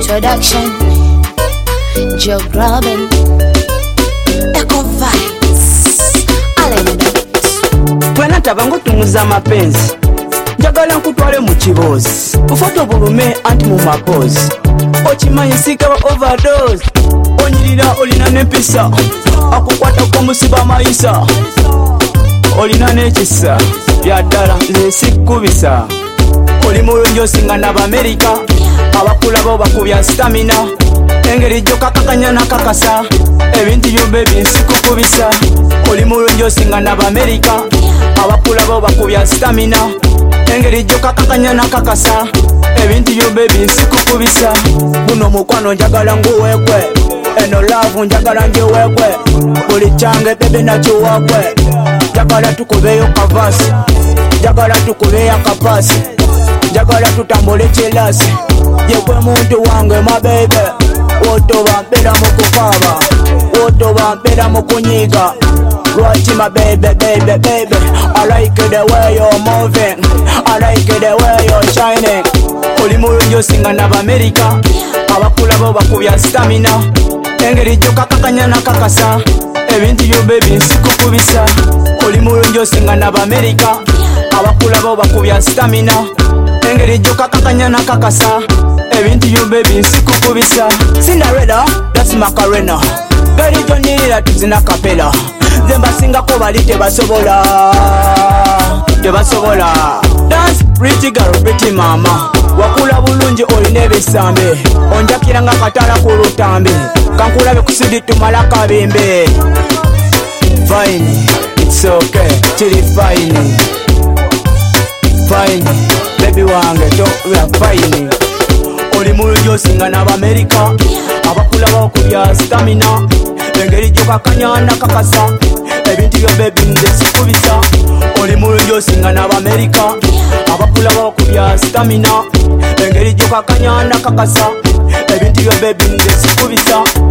Production, Joe Graben, Echo Vibes, Alenda. Twena tabango tumuza mapenzi, njagala nkutwale mu kibozi, ufoto bulume anti mu mapozi, okimanyi sika wa overdose, onyirira olina n'empisa, akukwata kwa musiba mayisa, olina n'ekisa, byaddala nze sikkubisa, oli mulungi osinga n'Abamerika, abakulabo bakubya stamina, engeri gy'okakakanya nakakasa, ebintu byombe binsikukubisa, oli mulungi osinga n'Abamerika, abakulabo bakubya stamina, engeri gy'okakakanya nakakasa, ebintu byombe binsikukubisa. Guno mukwano njagala nguweekwe, eno laavu njagala ngiweekwe, buli kyange bebe nakiwaakwe, njagala tukubeeyo kavasi, njagala tukubeeyo akapasi, njagala tutambule kilasi, yekwe muntu wange mabebe, wotoba mpera mu kukaaba, wotoba mpera mu kunyiga, lwaki mabebe baby baby, I like the way you're moving, I like the way you're shining, oli mulungi osinga n'Abamerika, abakulabo bakubya stamina, engeri gy'okakakanya nakakasa, ebintu byombe binsikukubisa, oli mulungi osinga n'Abamerika, abakulabo bakubya stamina, engeri gy'okakakanya nakakasa, ebintu byombe binsikukubisa. Cinderella, that's Macarena, gari gyonnirira tuzina kapela, nze mbasingako bali tebasobola, tebasobola. Dance pretty girl pretty mama, wakula bulungi olina ebisambe, onjakira nga katala ku lutambi, kankulabe kusidi tumala kabimbe. Fine, it's okay, kiri fine, fine, baby wange tobya fine. Oli mulungi osinga n'Abamerika, abakulaba okubya stamina, engeri gy'okakanya nakakasa, ebintu byombe binze sikubisa. Oli mulungi osinga n'Abamerika, abakulaba okubya stamina, engeri gy'okakanya nakakasa, ebintu byombe binze sikubisa.